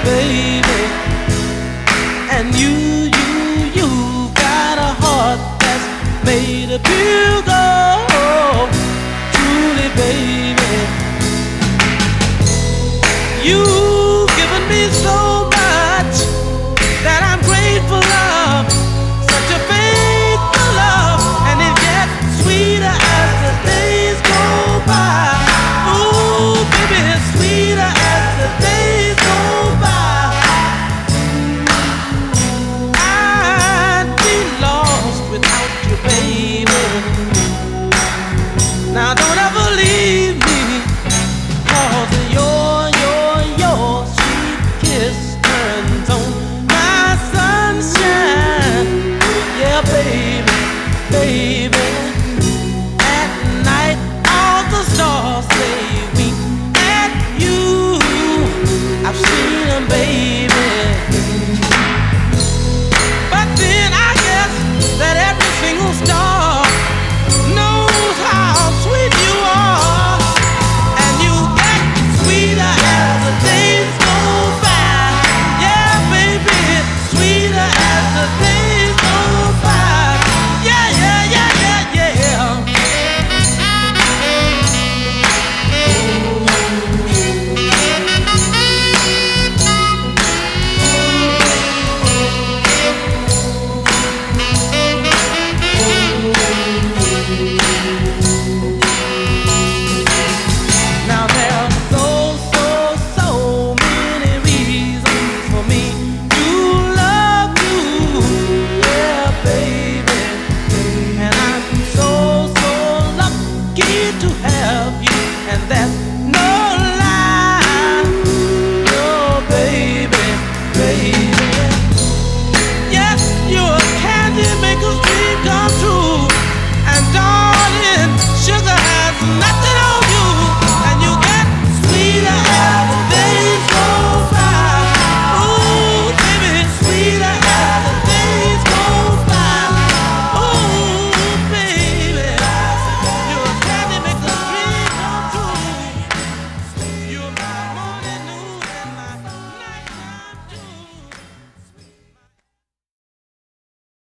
baby. And you got a heart that's made of pure gold. Truly, baby, you've given me so much that I'm grateful of. Such a faithful love, and it gets sweeter as the days go by. Ooh, baby, it's sweeter as the days go by. I'd be lost without you, baby. Now don't ever leave me, 'cause your sweet kiss turns on my sunshine. Yeah, baby, baby. At night all the stars they wink at you. I've seen them, baby. But then I guess that every single star knows how sweet you are. And you get sweeter as the days go by. Yeah, baby, sweeter as the days go by. Yeah, yeah, yeah, yeah, yeah. Now there are so many reasons for me to love you, yeah, baby. And I'm so lucky to have you, and that's